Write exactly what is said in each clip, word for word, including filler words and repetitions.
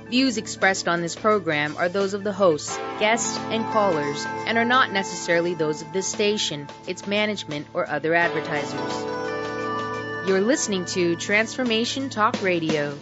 Views expressed on this program are those of the hosts, guests, and callers, and are not necessarily those of this station, its management, or other advertisers. You're listening to Transformation Talk Radio.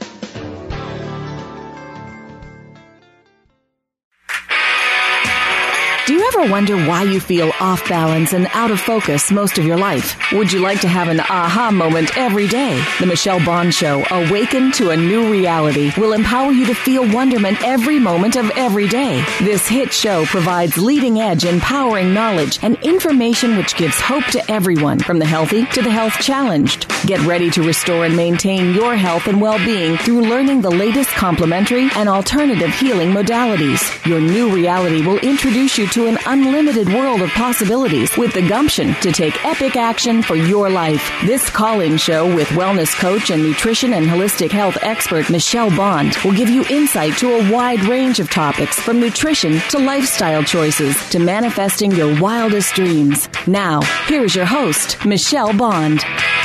Do you ever wonder why you feel off balance and out of focus most of your life? Would you like to have an aha moment every day? The Michelle Bond Show, Awaken to a New Reality, will empower you to feel wonderment every moment of every day. This hit show provides leading-edge, empowering knowledge and information which gives hope to everyone, from the healthy to the health challenged. Get ready to restore and maintain your health and well-being through learning the latest complementary and alternative healing modalities. Your new reality will introduce you to to an unlimited world of possibilities with the gumption to take epic action for your life. This call-in show with wellness coach and nutrition and holistic health expert Michelle Bond will give you insight to a wide range of topics, from nutrition to lifestyle choices to manifesting your wildest dreams. Now, here's your host, Michelle Bond.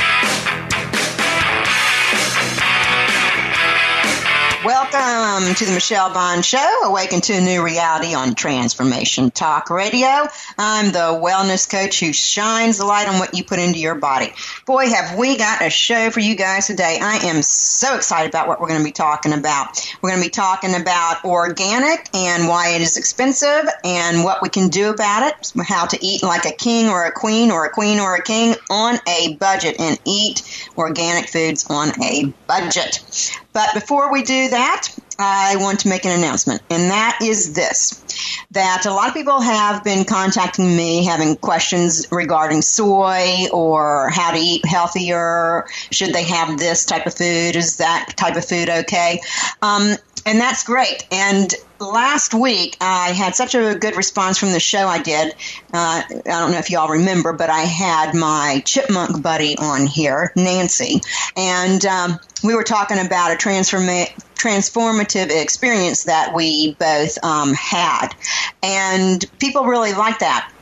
Welcome to the Michelle Bond Show, Awaken to a New Reality on Transformation Talk Radio. I'm the wellness coach who shines the light on what you put into your body. Boy, have we got a show for you guys today. I am so excited about what we're going to be talking about. We're going to be talking about organic and why it is expensive and what we can do about it, how to eat like a king or a queen or a queen or a king on a budget and eat organic foods on a budget. But before we do that, I want to make an announcement, and that is this, that a lot of people have been contacting me having questions regarding soy or how to eat healthier. Should they have this type of food? Is that type of food okay? Um, and that's great. And last week, I had such a good response from the show I did. Uh, I don't know if you all remember, but I had my chipmunk buddy on here, Nancy, and um, we were talking about a transforma- transformative experience that we both um, had, and people really liked that.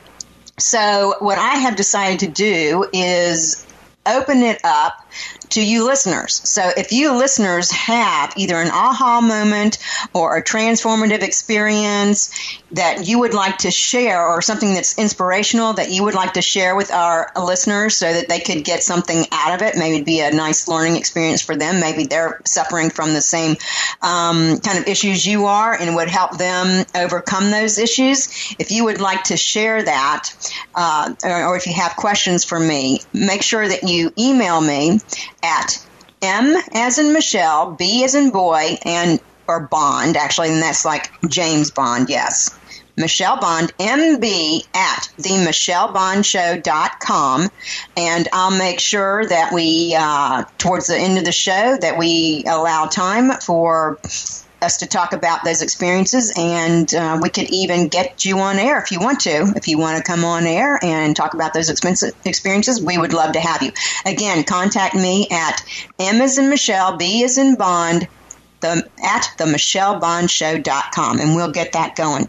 So what I have decided to do is open it up to you listeners. So if you listeners have either an aha moment or a transformative experience that you would like to share, or something that's inspirational that you would like to share with our listeners so that they could get something out of it, maybe it'd be a nice learning experience for them. Maybe they're suffering from the same um, kind of issues you are and would help them overcome those issues. If you would like to share that, uh, or, or if you have questions for me, make sure that you email me at M as in Michelle, B as in boy, and or Bond, actually, and that's like James Bond, yes. Michelle Bond, M B at the michelle bond show dot com, and I'll make sure that we, uh, towards the end of the show, that we allow time for us to talk about those experiences, and uh, we could even get you on air if you want to. If you want to come on air and talk about those expensive experiences, we would love to have you. Again, contact me at M as in Michelle, B as in Bond, the, at the michelle bond show dot com, and we'll get that going.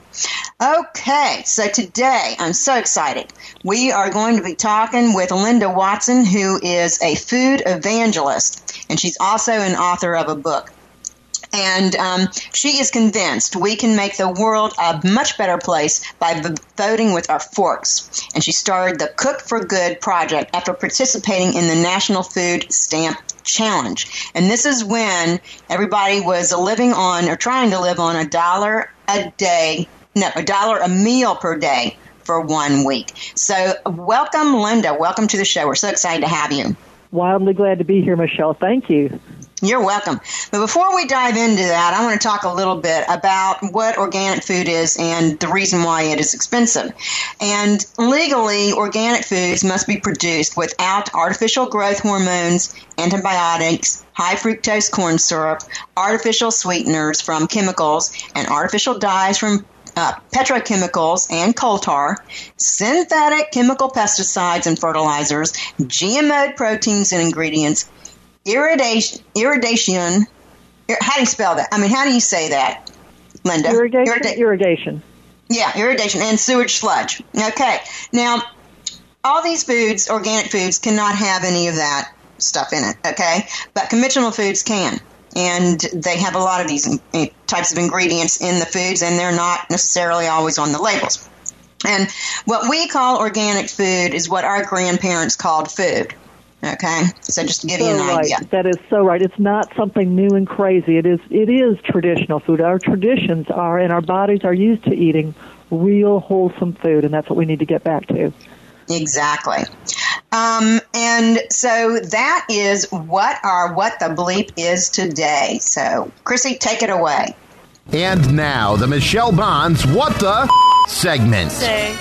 Okay, so today I'm so excited. We are going to be talking with Linda Watson, who is a food evangelist, and she's also an author of a book. And um, she is convinced we can make the world a much better place by v- voting with our forks. And she started the Cook for Good project after participating in the National Food Stamp Challenge. And this is when everybody was living on, or trying to live on, a dollar a day, no, a dollar a meal per day for one week. So welcome, Linda. Welcome to the show. We're so excited to have you. Wildly glad to be here, Michelle. Thank you. You're welcome. But before we dive into that, I want to talk a little bit about what organic food is and the reason why it is expensive. And legally, organic foods must be produced without artificial growth hormones, antibiotics, high fructose corn syrup, artificial sweeteners from chemicals, and artificial dyes from Uh, petrochemicals and coal tar, synthetic chemical pesticides and fertilizers, G M O proteins and ingredients, irrigation, irrigation, how do you spell that? I mean, how do you say that, Linda? Irrigation, Irrida- irrigation. Yeah, irrigation and sewage sludge. Okay. Now, all these foods, organic foods, cannot have any of that stuff in it, okay? But conventional foods can. and they have a lot of these types of ingredients in the foods, and they're not necessarily always on the labels. And what we call organic food is what our grandparents called food. Okay, so just to give so you an right. idea. That is so right. It's not something new and crazy. It is. It is traditional food. Our traditions are, and our bodies are used to eating real wholesome food, and that's what we need to get back to. Exactly. Um, and so that is what our What the Bleep is today. So, Chrissy, take it away. And now, the Michelle Bond's What the segment. Say.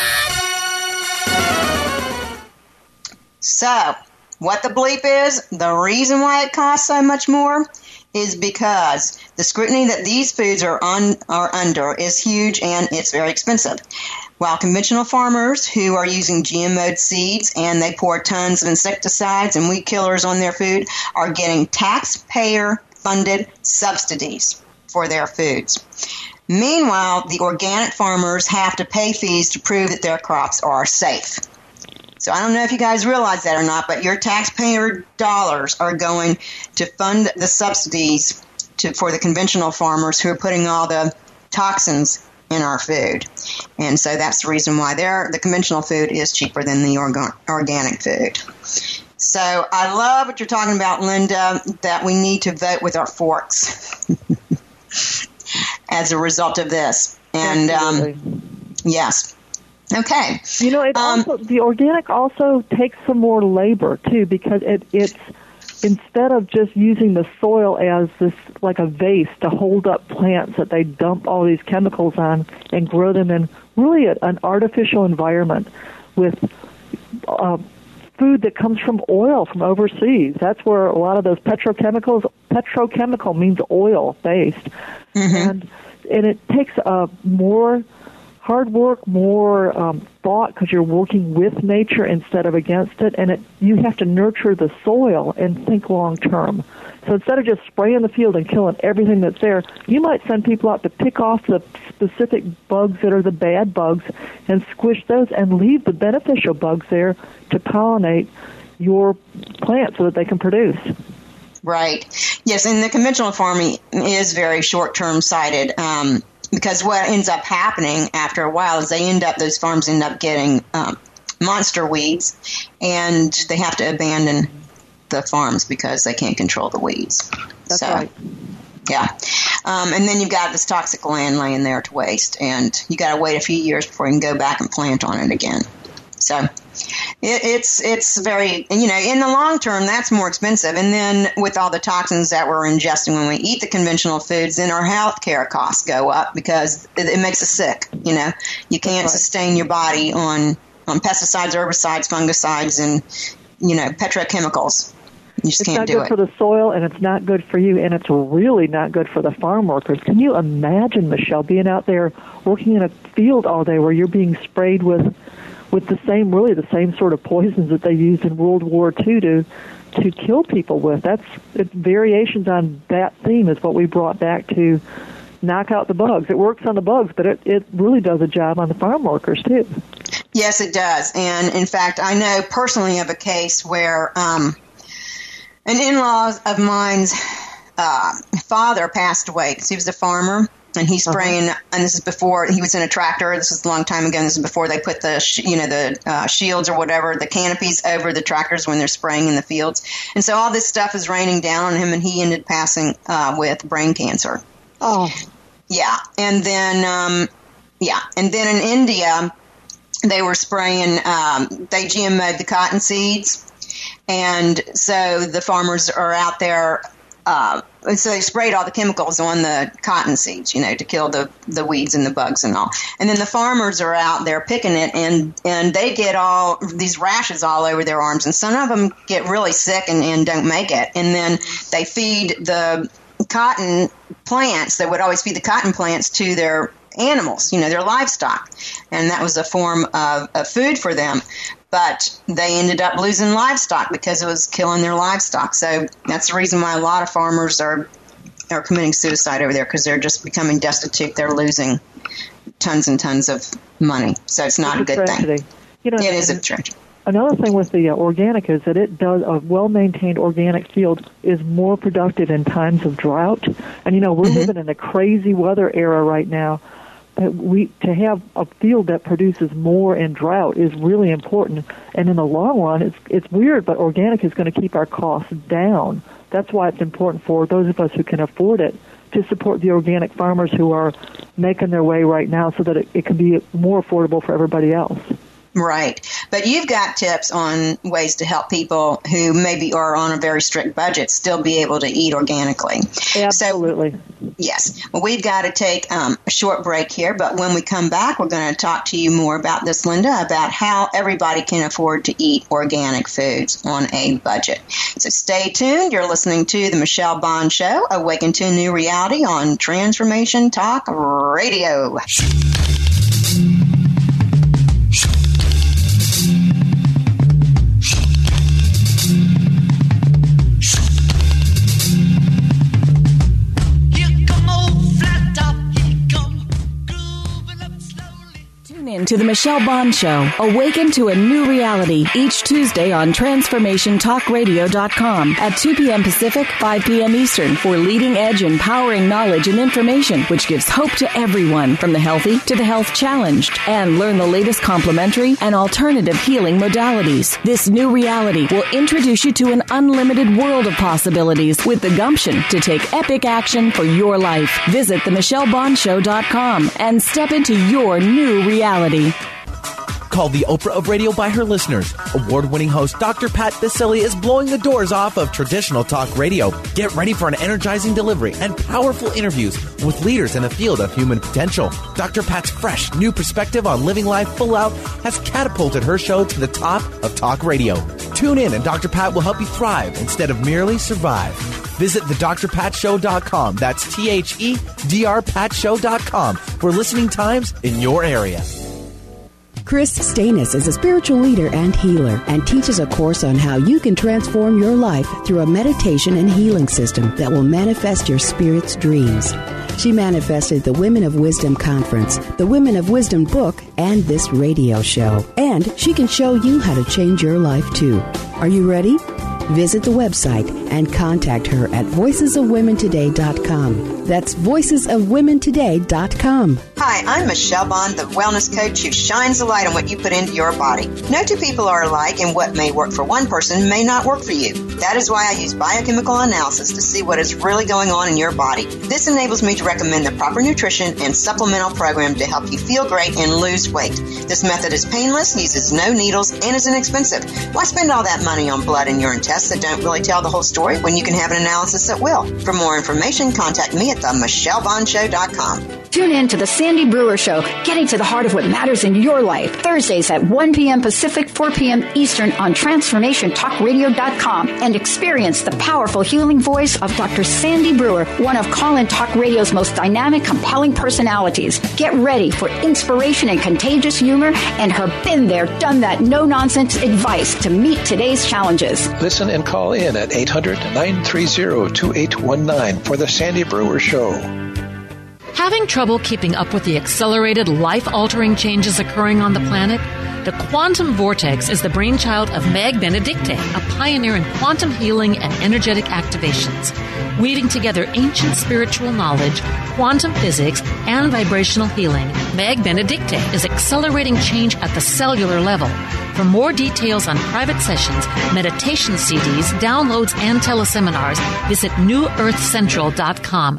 So, what the bleep is, the reason why it costs so much more is because the scrutiny that these foods are on are under is huge, and it's very expensive. While conventional farmers who are using G M O seeds and they pour tons of insecticides and weed killers on their food are getting taxpayer-funded subsidies for their foods. Meanwhile, the organic farmers have to pay fees to prove that their crops are safe. So I don't know if you guys realize that or not, but your taxpayer dollars are going to fund the subsidies to, for the conventional farmers who are putting all the toxins in our food. And so that's the reason why the conventional food is cheaper than the orga- organic food. So I love what you're talking about, Linda, that we need to vote with our forks as a result of this. And um, yes. Okay. You know, it um, also, the organic also takes some more labor, too, because it, it's instead of just using the soil as this, like a vase to hold up plants that they dump all these chemicals on and grow them in really a, an artificial environment with uh, food that comes from oil from overseas. That's where a lot of those petrochemicals, petrochemical means oil-based. Mm-hmm. And, and it takes a more hard work, more um, thought, because you're working with nature instead of against it, and it, you have to nurture the soil and think long term. So instead of just spraying the field and killing everything that's there, you might send people out to pick off the specific bugs that are the bad bugs and squish those and leave the beneficial bugs there to pollinate your plant so that they can produce. Right. Yes, and the conventional farming is very short-term sighted. Um, Because what ends up happening after a while is they end up, those farms end up getting um, monster weeds, and they have to abandon the farms because they can't control the weeds. That's so, right. Yeah. Um, and then you've got this toxic land laying there to waste, and you got to wait a few years before you can go back and plant on it again. So it, it's it's very, you know, in the long term, that's more expensive. And then with all the toxins that we're ingesting when we eat the conventional foods, then our health care costs go up because it, it makes us sick. You know, you can't right. sustain your body on, on pesticides, herbicides, fungicides, and, you know, petrochemicals. You just it's can't not do good it. for the soil, and it's not good for you, and it's really not good for the farm workers. Can you imagine, Michelle, being out there working in a field all day where you're being sprayed with with the same, really the same sort of poisons that they used in World War Two to to kill people with? That's it, variations on that theme is what we brought back to knock out the bugs. It works on the bugs, but it, it really does a job on the farm workers, too. Yes, it does. And, in fact, I know personally of a case where um, an in-law of mine's uh, father passed away because he was a farmer. And he's spraying, uh-huh. and this is before he was in a tractor. This was a long time ago. And this is before they put the, sh- you know, the uh, shields or whatever, the canopies over the tractors when they're spraying in the fields. And so all this stuff is raining down on him, and he ended passing uh, with brain cancer. Oh, yeah. And then, um, yeah, and then in India, they were spraying. Um, they G M O'd the cotton seeds, and so the farmers are out there. Uh, so they sprayed all the chemicals on the cotton seeds, you know, to kill the, the weeds and the bugs and all. And then the farmers are out there picking it, and, and they get all these rashes all over their arms. And some of them get really sick and, and don't make it. And then they feed the cotton plants. They would always feed the cotton plants to their animals, you know, their livestock. And that was a form of, of food for them. But they ended up losing livestock because it was killing their livestock. So that's the reason why a lot of farmers are are committing suicide over there, because they're just becoming destitute. They're losing tons and tons of money. So it's not it's a good a tragedy. thing. You know, it is a tragedy. another thing with the uh, organic is that it does, a well-maintained organic field is more productive in times of drought. And, you know, we're mm-hmm. living in a crazy weather era right now. But we, to have a field that produces more in drought is really important. And in the long run, it's, it's weird, but organic is going to keep our costs down. That's why it's important for those of us who can afford it to support the organic farmers who are making their way right now so that it, it can be more affordable for everybody else. Right. But you've got tips on ways to help people who maybe are on a very strict budget still be able to eat organically. Absolutely. So, yes. Well, we've got to take um, a short break here, but when we come back, we're going to talk to you more about this, Linda, about how everybody can afford to eat organic foods on a budget. So stay tuned. You're listening to The Michelle Bond Show, Awaken to a New Reality on Transformation Talk Radio. To the Michelle Bond Show. Awaken to a new reality each Tuesday on transformation talk radio dot com at two p.m. Pacific, five p.m. Eastern for leading edge empowering knowledge and information which gives hope to everyone from the healthy to the health challenged, and learn the latest complementary and alternative healing modalities. This new reality will introduce you to an unlimited world of possibilities with the gumption to take epic action for your life. Visit the michelle bond show dot com and step into your new reality. Called the Oprah of radio by her listeners, award-winning host Doctor Pat Baccili is blowing the doors off of traditional talk radio. Get ready for an energizing delivery and powerful interviews with leaders in the field of human potential. Doctor Pat's fresh, new perspective on living life full out has catapulted her show to the top of talk radio. Tune in and Doctor Pat will help you thrive instead of merely survive. Visit the dr pat show dot com. That's T H E D R pat show dot com for listening times in your area. Chris Stanis is a spiritual leader and healer and teaches a course on how you can transform your life through a meditation and healing system that will manifest your spirit's dreams. She manifested the Women of Wisdom Conference, the Women of Wisdom book, and this radio show. And she can show you how to change your life too. Are you ready? Visit the website and contact her at voices of women today dot com. That's voices of women today dot com. Hi, I'm Michelle Bond, the wellness coach who shines the light on what you put into your body. No two people are alike, and what may work for one person may not work for you. That is why I use biochemical analysis to see what is really going on in your body. This enables me to recommend the proper nutrition and supplemental program to help you feel great and lose weight. This method is painless, uses no needles, and is inexpensive. Why spend all that money on blood and urine tests that don't really tell the whole story when you can have an analysis that will? For more information, contact me at the michelle bond show dot com. Tune in to the Sandy Brewer Show, getting to the heart of what matters in your life. Thursdays at one p.m. Pacific, four p.m. Eastern on transformation talk radio dot com, and experience the powerful healing voice of Doctor Sandy Brewer, one of Call-In Talk Radio's most dynamic, compelling personalities. Get ready for inspiration and contagious humor and her been there, done that, no-nonsense advice to meet today's challenges. Listen and call in at eight hundred, nine three zero, two eight one nine for the Sandy Brewer Show. Having trouble keeping up with the accelerated, life-altering changes occurring on the planet? The Quantum Vortex is the brainchild of Meg Benedicte, a pioneer in quantum healing and energetic activations. Weaving together ancient spiritual knowledge, quantum physics, and vibrational healing, Meg Benedicte is accelerating change at the cellular level. For more details on private sessions, meditation C Ds, downloads, and teleseminars, visit new earth central dot com.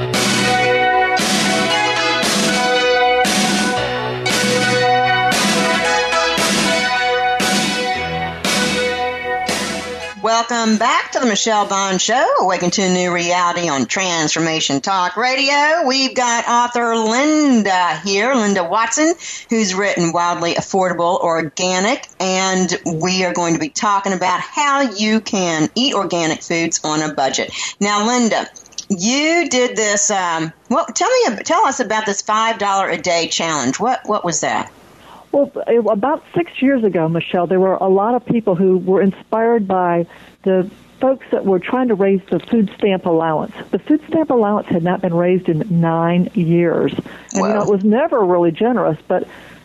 Welcome back to the Michelle Bond Show, Awaken to a New Reality on Transformation Talk Radio. We've got author Linda here, Linda Watson, who's written Wildly Affordable Organic, and we are going to be talking about how you can eat organic foods on a budget. Now, Linda, you did this, um, well, tell me, tell us about this five dollars a day challenge. What, what was that? Well, about six years ago, Michelle, there were a lot of people who were inspired by the folks that were trying to raise the food stamp allowance. The food stamp allowance had not been raised in nine years. And, wow. you know, it was never really generous, but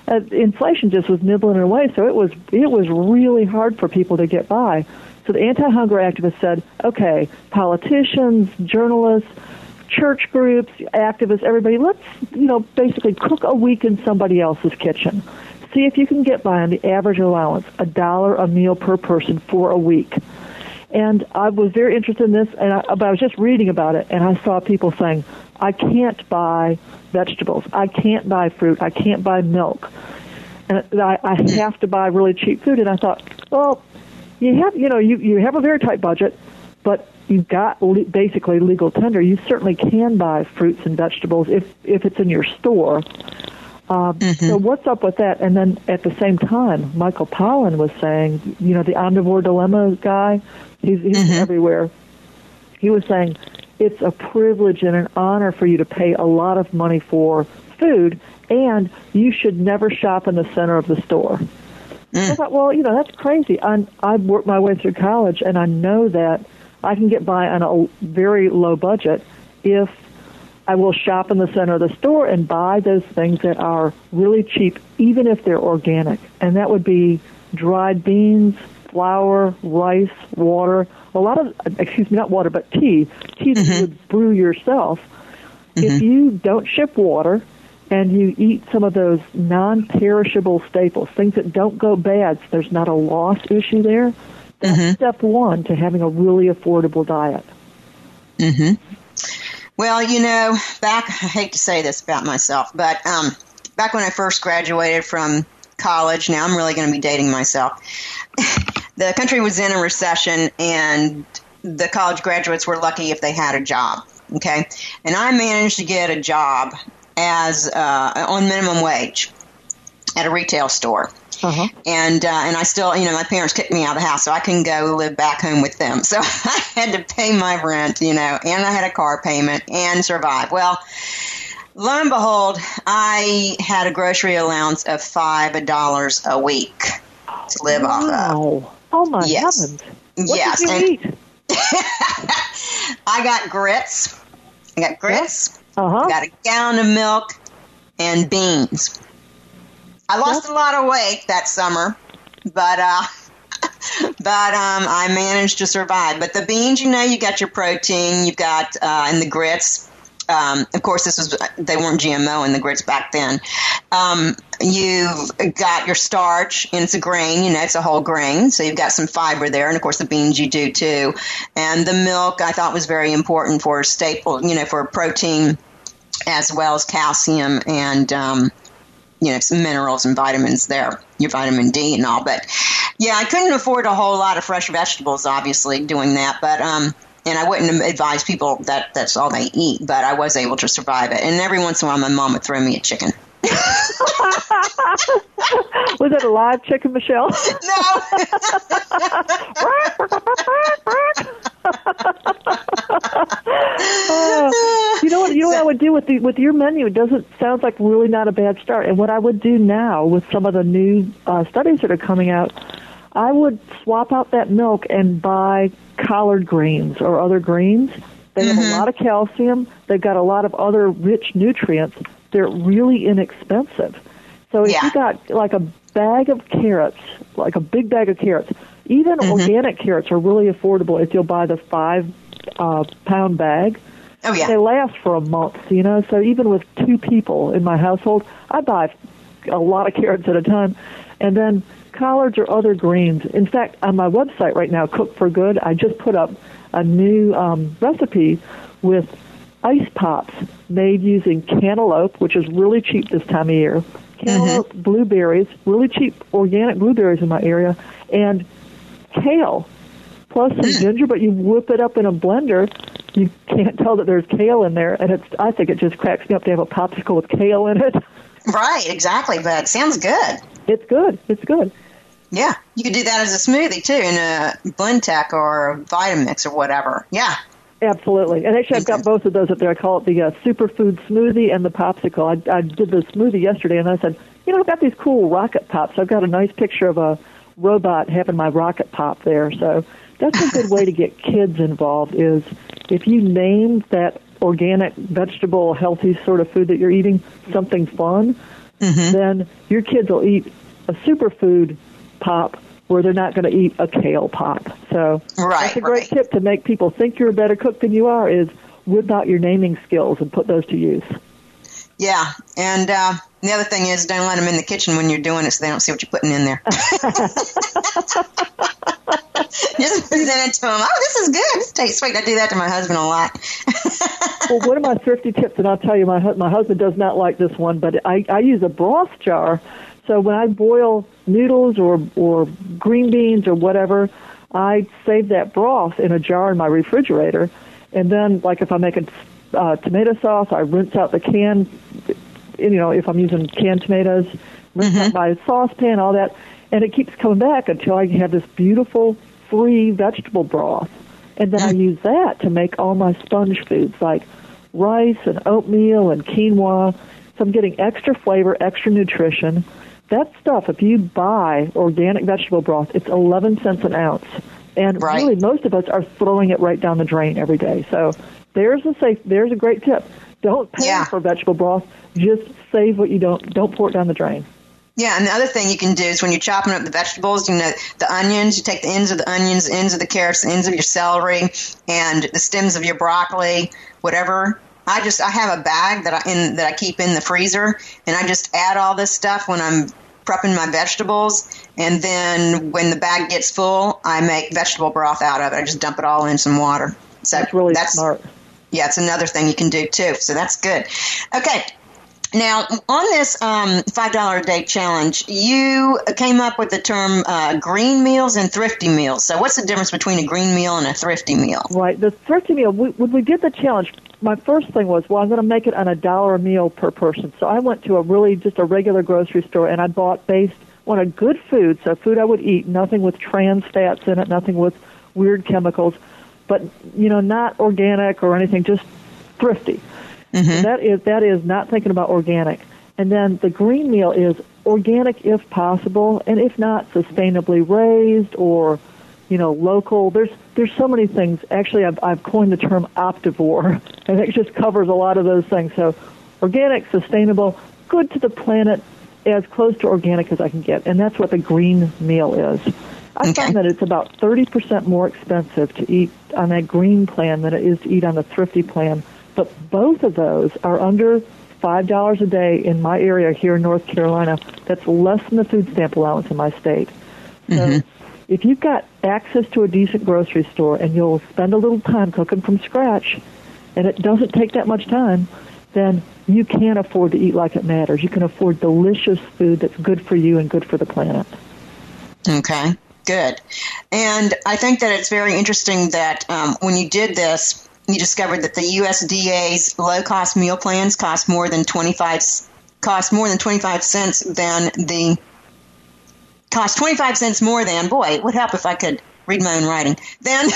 uh, inflation just was nibbling away. So it was it was really hard for people to get by. So the anti-hunger activists said, okay, politicians, journalists, church groups, activists, everybody, let's, you know, basically cook a week in somebody else's kitchen. See if you can get by on the average allowance, a dollar a meal per person for a week. And I was very interested in this, and I, but I was just reading about it, and I saw people saying, I can't buy vegetables, I can't buy fruit, I can't buy milk, and I, I have to buy really cheap food. And I thought, well, you have, you know, you, you have a very tight budget, but you've got le- basically legal tender. You certainly can buy fruits and vegetables if, if it's in your store. Um, mm-hmm. So what's up with that? And then at the same time, Michael Pollan was saying, you know, the omnivore dilemma guy, he's, he's mm-hmm. everywhere. He was saying it's a privilege and an honor for you to pay a lot of money for food, and you should never shop in the center of the store. Mm. I thought, well, you know, that's crazy. I, I've worked my way through college, and I know that I can get by on a very low budget if I will shop in the center of the store and buy those things that are really cheap, even if they're organic. And that would be dried beans, flour, rice, water, a lot of, excuse me, not water, but tea, tea that mm-hmm. you would brew yourself. Mm-hmm. If you don't ship water and you eat some of those non-perishable staples, things that don't go bad, so there's not a loss issue there, that's mm-hmm. step one to having a really affordable diet. Mm-hmm. Well, you know, back, I hate to say this about myself, but um, back when I first graduated from college, now I'm really going to be dating myself, the country was in a recession, and the college graduates were lucky if they had a job, okay? And I managed to get a job as uh, on minimum wage at a retail store. Uh-huh. And uh, and I still, you know, my parents kicked me out of the house, so I couldn't go live back home with them. So I had to pay my rent, you know, and I had a car payment and survive. Well, lo and behold, I had a grocery allowance of five dollars a week to live wow. off of. Oh, my yes. heavens. What yes. did you eat? I got grits. I got grits. Uh-huh. I got a gallon of milk and beans. I lost That's- a lot of weight that summer, but uh, but um, I managed to survive. But the beans, you know, you got your protein, you've got, uh, and the grits. Um, of course, this was they weren't G M O in the grits back then. Um, you've got your starch, and it's a grain. You know, it's a whole grain, so you've got some fiber there. And of course, the beans you do too. And the milk I thought was very important for staple, you know, for protein as well as calcium and um, you know, some minerals and vitamins there, your vitamin D and all. But yeah, I couldn't afford a whole lot of fresh vegetables, obviously, doing that. But um. And I wouldn't advise people that that's all they eat, but I was able to survive it. And every once in a while, my mom would throw me a chicken. Was it a live chicken, Michelle? No. uh, you know what? You know what I would do with the with your menu? It doesn't sounds like really not a bad start. And what I would do now with some of the new uh, studies that are coming out, I would swap out that milk and buy collard greens or other greens. They mm-hmm. have a lot of calcium. They've got a lot of other rich nutrients. They're really inexpensive. So if yeah. you got like a bag of carrots, like a big bag of carrots, even mm-hmm. organic carrots are really affordable if you'll buy the five uh, pound bag. Oh, yeah. They last for a month, you know. So even with two people in my household, I buy a lot of carrots at a time. And then collards or other greens. In fact, on my website right now, Cook for Good, I just put up a new um, recipe with ice pops made using cantaloupe, which is really cheap this time of year, cantaloupe, mm-hmm. blueberries, really cheap organic blueberries in my area, and kale, plus some mm. ginger, but you whip it up in a blender. You can't tell that there's kale in there, and it's. I think it just cracks me up to have a popsicle with kale in it. Right, exactly, but it sounds good. It's good. It's good. Yeah, you could do that as a smoothie, too, in a Blendtec or a Vitamix or whatever. Yeah. Absolutely. And actually, I've got both of those up there. I call it the uh, superfood smoothie and the popsicle. I, I did the smoothie yesterday, and I said, you know, I've got these cool rocket pops. I've got a nice picture of a robot having my rocket pop there. So that's a good way to get kids involved is if you name that organic, vegetable, healthy sort of food that you're eating something fun, mm-hmm. then your kids will eat a superfood pop where they're not going to eat a kale pop. So right, that's a great right. tip to make people think you're a better cook than you are, is whip out your naming skills and put those to use. Yeah, and uh, the other thing is don't let them in the kitchen when you're doing it so they don't see what you're putting in there. Just present it to them. Oh, this is good. This tastes sweet. I do that to my husband a lot. Well, one of my thrifty tips, and I'll tell you, my my husband does not like this one, but I, I use a broth jar. So when I boil noodles or or green beans or whatever, I save that broth in a jar in my refrigerator. And then, like if I'm making uh, tomato sauce, I rinse out the can, you know, if I'm using canned tomatoes, rinse mm-hmm. out my saucepan, all that. And it keeps coming back until I have this beautiful, free vegetable broth. And then mm-hmm. I use that to make all my sponge foods, like rice and oatmeal and quinoa. So I'm getting extra flavor, extra nutrition. That stuff, if you buy organic vegetable broth, it's eleven cents an ounce. And right. really, most of us are throwing it right down the drain every day. So there's a safe, there's a great tip. Don't pay yeah. for vegetable broth. Just save what you don't. Don't pour it down the drain. Yeah, and the other thing you can do is when you're chopping up the vegetables, you know, the onions, you take the ends of the onions, the ends of the carrots, the ends of your celery, and the stems of your broccoli, whatever. I just I have a bag that I in that I keep in the freezer, and I just add all this stuff when I'm prepping my vegetables, and then when the bag gets full, I make vegetable broth out of it. I just dump it all in some water. So that's really that's, smart. Yeah, it's another thing you can do too. So that's good. Okay. Now, on this um, five dollars a day challenge, you came up with the term uh, green meals and thrifty meals. So what's the difference between a green meal and a thrifty meal? Right. The thrifty meal, we, when we did the challenge, my first thing was, well, I'm going to make it on a dollar a meal per person. So I went to a really just a regular grocery store, and I bought based on a good food, so food I would eat, nothing with trans fats in it, nothing with weird chemicals, but, you know, not organic or anything, just thrifty. Mm-hmm. So that is that is not thinking about organic. And then the green meal is organic if possible, and if not, sustainably raised or, you know, local. There's there's so many things. Actually, I've I've coined the term optivore, and it just covers a lot of those things. So organic, sustainable, good to the planet, as close to organic as I can get. And that's what the green meal is. I okay. find that it's about thirty percent more expensive to eat on that green plan than it is to eat on the thrifty plan. But both of those are under five dollars a day in my area here in North Carolina. That's less than the food stamp allowance in my state. So mm-hmm. if you've got access to a decent grocery store and you'll spend a little time cooking from scratch, and it doesn't take that much time, then you can afford to eat like it matters. You can afford delicious food that's good for you and good for the planet. Okay, good. And I think that it's very interesting that um, when you did this, you discovered that the U S D A's low-cost meal plans cost more than twenty-five cost more than twenty-five cents than the cost twenty-five cents more than. Boy, it would help if I could read my own writing. Then,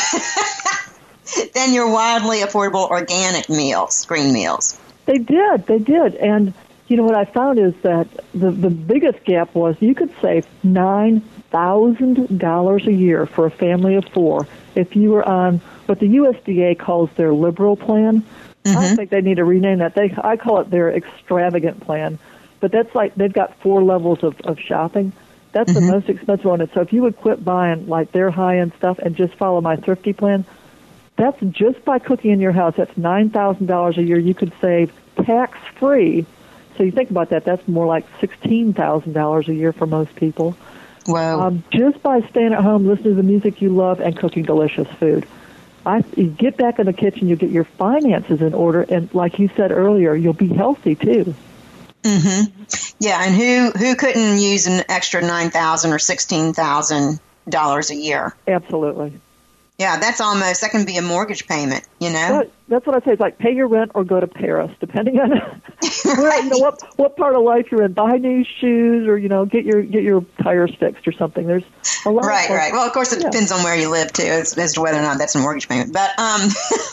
then your wildly affordable organic meals, green meals. They did, they did, and you know what I found is that the the biggest gap was you could save nine thousand dollars a year for a family of four if you were on what the U S D A calls their liberal plan. Mm-hmm. I think they need to rename that. They I call it their extravagant plan. But that's like they've got four levels of, of shopping. That's mm-hmm. the most expensive one. And so if you would quit buying like their high-end stuff and just follow my thrifty plan, that's just by cooking in your house. That's nine thousand dollars a year you could save tax-free. So you think about that, that's more like sixteen thousand dollars a year for most people. Wow. Um, just by staying at home, listening to the music you love, and cooking delicious food. I, you get back in the kitchen, you get your finances in order, and like you said earlier, you'll be healthy too. Mm-hmm. Yeah, and who who couldn't use an extra nine thousand dollars or sixteen thousand dollars a year? Absolutely. Yeah, that's almost, that can be a mortgage payment, you know? That, that's what I say. It's like pay your rent or go to Paris, depending on where, you know, what what part of life you're in. Buy new shoes or, you know, get your get your tires fixed or something. There's a lot Right, of right. Well, of course, it yeah. depends on where you live, too, as, as to whether or not that's a mortgage payment. But, um,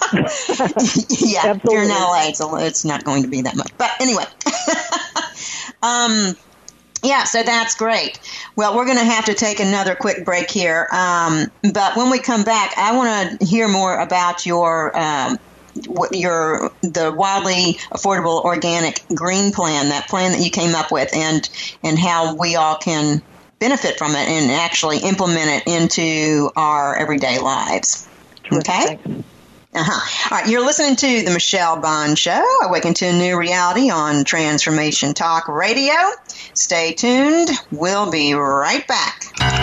yeah, Absolutely. if you're in L A, it's, it's not going to be that much. But anyway, um, yeah, so that's great. Well, we're going to have to take another quick break here. Um, but when we come back, I want to hear more about your um, what your the wildly affordable organic green plan, that plan that you came up with, and and how we all can benefit from it and actually implement it into our everyday lives. Terrific. Okay? Thanks. Uh-huh. All right, you're listening to The Michelle Bond Show, Awaken to a New Reality on Transformation Talk Radio. Stay tuned. We'll be right back.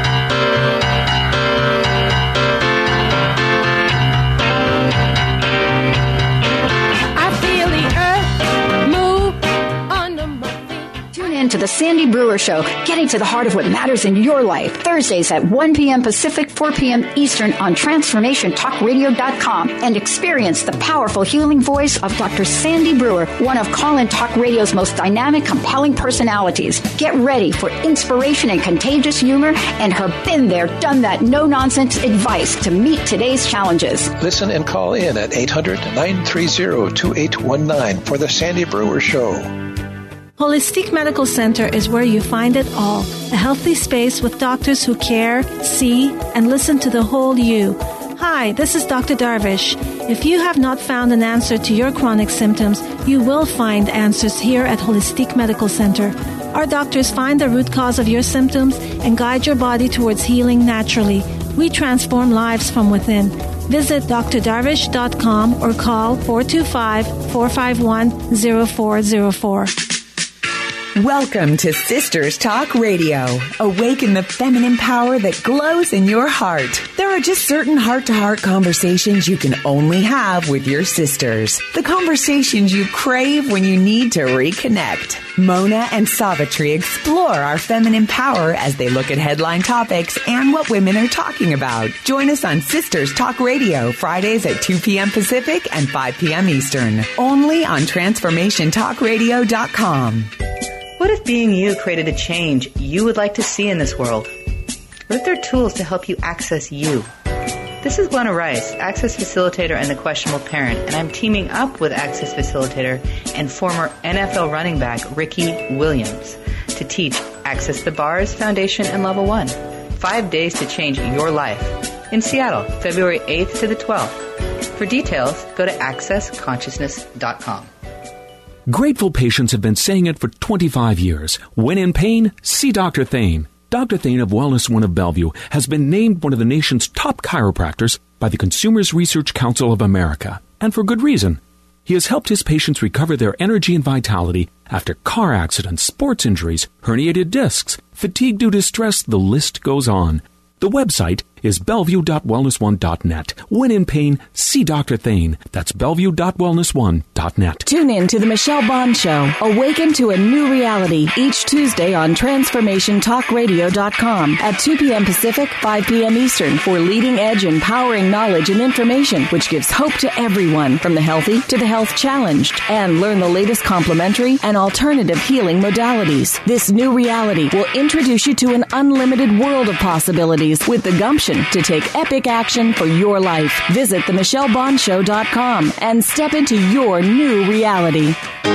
To the Sandy Brewer Show, getting to the heart of what matters in your life. Thursdays at one p.m. Pacific, four p.m. Eastern on Transformation Talk Radio dot com, and experience the powerful healing voice of Doctor Sandy Brewer, one of Call-In Talk Radio's most dynamic, compelling personalities. Get ready for inspiration and contagious humor and her been there, done that, no-nonsense advice to meet today's challenges. Listen and call in at eight hundred, nine three zero, two eight one nine for the Sandy Brewer Show. Holistic Medical Center is where you find it all. A healthy space with doctors who care, see, and listen to the whole you. Hi, this is Doctor Darvish. If you have not found an answer to your chronic symptoms, you will find answers here at Holistic Medical Center. Our doctors find the root cause of your symptoms and guide your body towards healing naturally. We transform lives from within. Visit d r darvish dot com or call four two five, four five one, zero four zero four. Welcome to Sisters Talk Radio. Awaken the feminine power that glows in your heart. There are just certain heart-to-heart conversations you can only have with your sisters. The conversations you crave when you need to reconnect. Mona and Savitri explore our feminine power as they look at headline topics and what women are talking about. Join us on Sisters Talk Radio, Fridays at two p.m. Pacific and five p.m. Eastern. Only on Transformation Talk Radio dot com. What if being you created a change you would like to see in this world? What if there are tools to help you access you? This is Glenna Rice, Access Facilitator and the Questionable Parent, and I'm teaming up with Access Facilitator and former N F L running back Ricky Williams to teach Access the Bars Foundation and Level one. Five days to change your life. In Seattle, February eighth to the twelfth. For details, go to access consciousness dot com. Grateful patients have been saying it for twenty-five years. When in pain, see Doctor Thane. Doctor Thane of Wellness One of Bellevue has been named one of the nation's top chiropractors by the Consumers Research Council of America, and for good reason. He has helped his patients recover their energy and vitality after car accidents, sports injuries, herniated discs, fatigue due to stress, the list goes on. The website is bellevue dot wellness one dot net. When in pain, see Doctor Thane. That's bellevue dot wellness one dot net. Tune in to The Michelle Bond Show. Awaken to a new reality each Tuesday on Transformation Talk Radio dot com at two p.m. Pacific, five p.m. Eastern for leading-edge empowering knowledge and information which gives hope to everyone from the healthy to the health challenged. And learn the latest complementary and alternative healing modalities. This new reality will introduce you to an unlimited world of possibilities with the gumption to take epic action for your life. Visit the michelle bond show dot com and step into your new reality.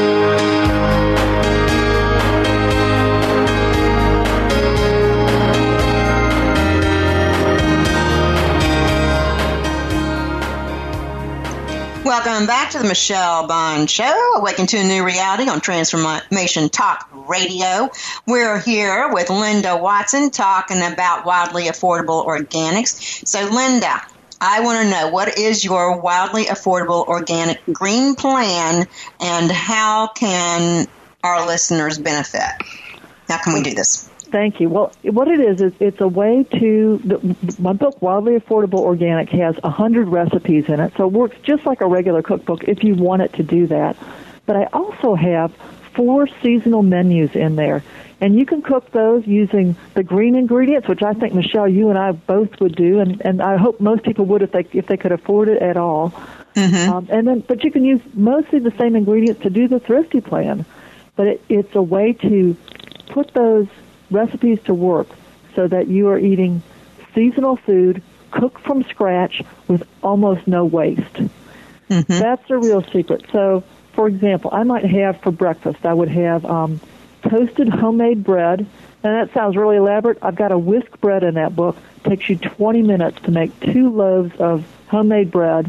Welcome back to the Michelle Bond Show, Awaken to a New Reality on Transformation Talk Radio. We're here with Linda Watson talking about wildly affordable organics. So, Linda, I want to know, what is your wildly affordable organic green plan, and how can our listeners benefit? How can we do this? Thank you. Well, what it is, is it's a way to, the, my book, Wildly Affordable Organic, has one hundred recipes in it, so it works just like a regular cookbook if you want it to do that. But I also have four seasonal menus in there, and you can cook those using the green ingredients, which I think, Michelle, you and I both would do, and, and I hope most people would if they if they could afford it at all. Mm-hmm. Um, and then, but you can use mostly the same ingredients to do the Thrifty plan. But it, it's a way to put those recipes to work so that you are eating seasonal food cooked from scratch with almost no waste. Mm-hmm. That's the real secret. So, for example, I might have for breakfast, I would have um, toasted homemade bread. And that sounds really elaborate. I've got a whisk bread in that book. It takes you twenty minutes to make two loaves of homemade bread.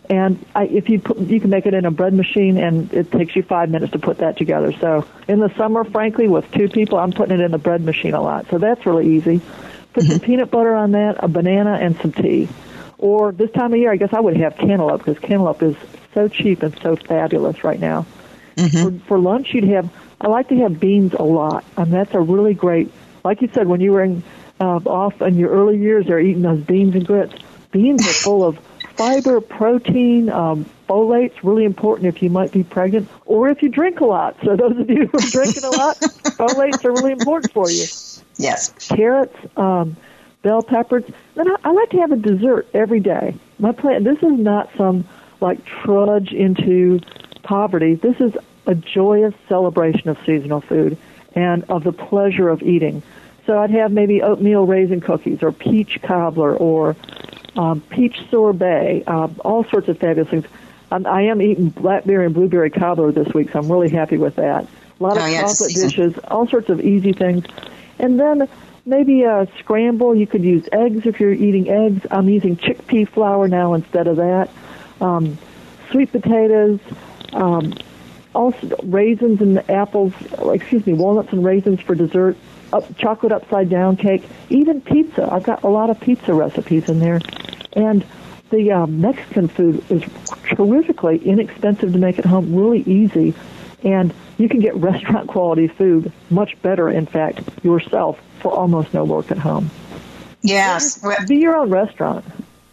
And I, if you put, you can make it in a bread machine, and it takes you five minutes to put that together. So in the summer, frankly, with two people, I'm putting it in the bread machine a lot. So that's really easy. Put mm-hmm. some peanut butter on that, a banana, and some tea. Or this time of year, I guess I would have cantaloupe, because cantaloupe is so cheap and so fabulous right now. Mm-hmm. For, for lunch, you'd have, I like to have beans a lot. And that's a really great, like you said, when you were in, uh, off in your early years, they're eating those beans and grits. Beans are full of fiber, protein, um, folate's really important if you might be pregnant or if you drink a lot. So those of you who are drinking a lot, folates are really important for you. Yes. Carrots, um, bell peppers. Then I, I like to have a dessert every day. My plan. This is not some like trudge into poverty. This is a joyous celebration of seasonal food and of the pleasure of eating. So I'd have maybe oatmeal raisin cookies or peach cobbler or um, peach sorbet, uh, all sorts of fabulous things. I'm, I am eating blackberry and blueberry cobbler this week, so I'm really happy with that. A lot of oh, yeah, chocolate dishes, all sorts of easy things. And then maybe a scramble. You could use eggs if you're eating eggs. I'm using chickpea flour now instead of that. Um, sweet potatoes, um, also raisins and apples, excuse me, walnuts and raisins for dessert. Up, chocolate upside down cake, even pizza. I've got a lot of pizza recipes in there. And the uh, Mexican food is terrifically inexpensive to make at home, really easy. And you can get restaurant quality food much better, in fact, yourself for almost no work at home. Yes. Be, be your own restaurant.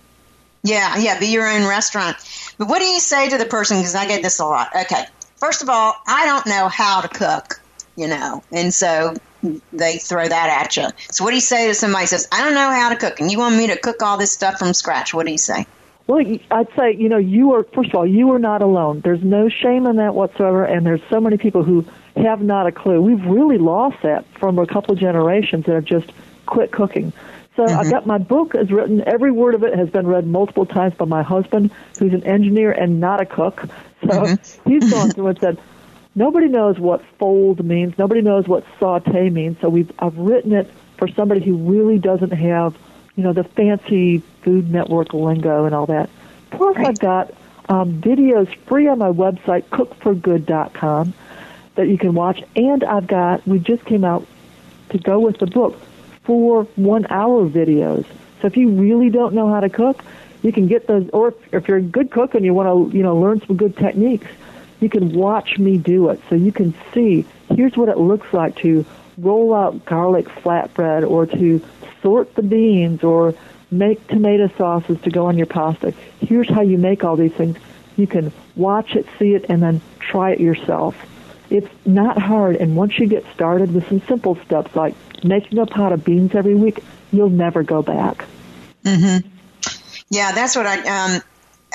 Yeah, yeah, be your own restaurant. But what do you say to the person, because I get this a lot. Okay, first of all, I don't know how to cook, you know, and so they throw that at you. So what do you say to somebody who says, I don't know how to cook, and you want me to cook all this stuff from scratch? What do you say? Well, I'd say, you know, you are, first of all, you are not alone. There's no shame in that whatsoever, and there's so many people who have not a clue. We've really lost that from a couple of generations that have just quit cooking. So mm-hmm. I've got my book is written. Every word of it has been read multiple times by my husband, who's an engineer and not a cook. So mm-hmm. he's gone through and said, nobody knows what fold means. Nobody knows what saute means. So we've I've written it for somebody who really doesn't have, you know, the fancy Food Network lingo and all that. Plus, right. I've got um, videos free on my website, cook for good dot com, that you can watch. And I've got, we just came out to go with the book, four one-hour videos. So if you really don't know how to cook, you can get those. Or if, if you're a good cook and you want to, you know, learn some good techniques, you can watch me do it. So you can see, here's what it looks like to roll out garlic flatbread or to sort the beans or make tomato sauces to go on your pasta. Here's how you make all these things. You can watch it, see it, and then try it yourself. It's not hard, and once you get started with some simple steps like making a pot of beans every week, you'll never go back. Mm-hmm. Yeah, that's what I... Um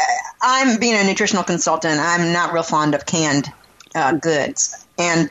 I'm being a nutritional consultant. I'm not real fond of canned uh, goods, and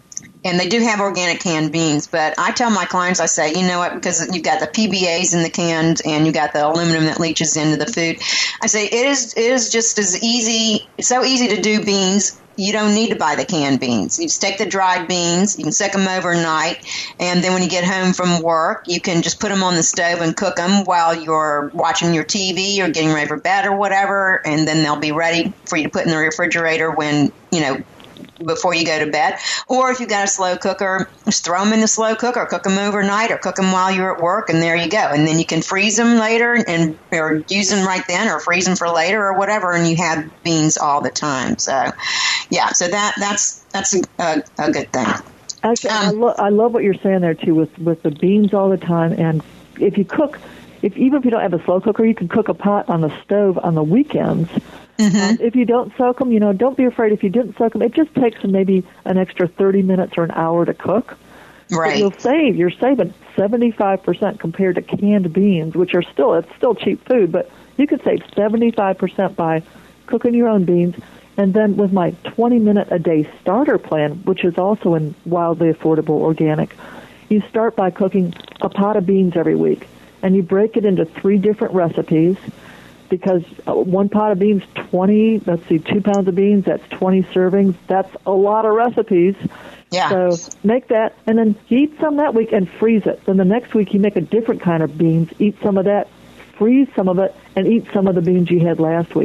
and they do have organic canned beans. But I tell my clients, I say, you know what? Because you've got the P B As in the cans, and you got the aluminum that leaches into the food. I say it is it is just as easy. It's so easy to do beans. You don't need to buy the canned beans. You just take the dried beans. You can soak them overnight, and then when you get home from work, you can just put them on the stove and cook them while you're watching your T V or getting ready for bed or whatever, and then they'll be ready for you to put in the refrigerator when, you know, before you go to bed. Or if you've got a slow cooker, just throw them in the slow cooker, cook them overnight, or cook them while you're at work, and there you go. And then you can freeze them later and or use them right then, or freeze them for later or whatever, and you have beans all the time. So, yeah, so that that's that's a, a, a good thing. Actually, um, I, lo- I love what you're saying there, too, with, with the beans all the time. And if you cook, if even if you don't have a slow cooker, you can cook a pot on the stove on the weekends. Mm-hmm. Um, if you don't soak them, you know, don't be afraid if you didn't soak them. It just takes maybe an extra thirty minutes or an hour to cook. Right. But you'll save, you're saving seventy-five percent compared to canned beans, which are still, it's still cheap food, but you could save seventy-five percent by cooking your own beans. And then with my twenty minute a day starter plan, which is also in wildly affordable organic, you start by cooking a pot of beans every week. And you break it into three different recipes. Because one pot of beans, twenty, let's see, two pounds of beans, that's twenty servings. That's a lot of recipes. Yeah. So make that, and then you eat some that week and freeze it. Then the next week you make a different kind of beans, eat some of that, freeze some of it, and eat some of the beans you had last week.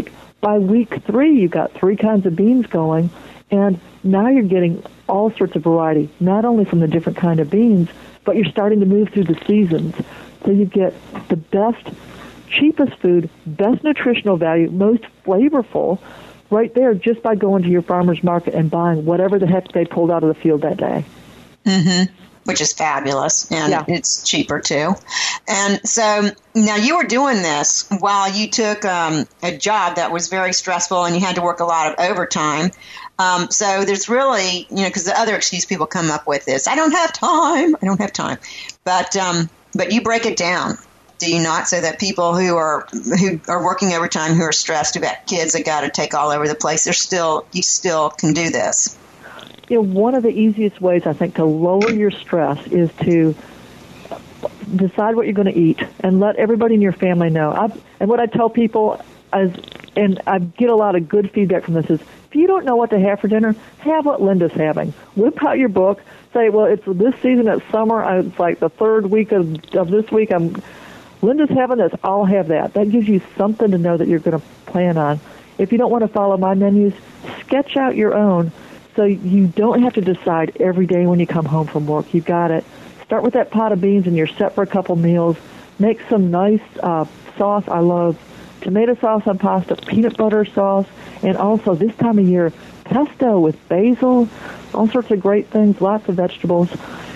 by week three, you got three kinds of beans going, and now you're getting all sorts of variety, not only from the different kind of beans, but you're starting to move through the seasons. So you get the best, cheapest food, best nutritional value, most flavorful, right there just by going to your farmer's market and buying whatever the heck they pulled out of the field that day. Mm-hmm. Which is fabulous, and yeah. It's cheaper, too. And so now you were doing this while you took um, a job that was very stressful and you had to work a lot of overtime. Um, so there's really, you know, because the other excuse people come up with is, I don't have time, I don't have time. But um, but you break it down, do you not, so that people who are who are working overtime, who are stressed, who've got kids that got to take all over the place, they're still, you still can do this. You know, one of the easiest ways, I think, to lower your stress is to decide what you're going to eat and let everybody in your family know. I've, and what I tell people is, and I get a lot of good feedback from this, is if you don't know what to have for dinner, have what Linda's having. Whip out your book. Say, well, it's this season, it's summer. It's like the third week of, of this week. I'm Linda's having this. I'll have that. That gives you something to know that you're going to plan on. If you don't want to follow my menus, sketch out your own. So you don't have to decide every day when you come home from work. You've got it. Start with that pot of beans and you're set for a couple meals. Make some nice uh, sauce. I love tomato sauce on pasta, peanut butter sauce, and also this time of year, pesto with basil, all sorts of great things, lots of vegetables.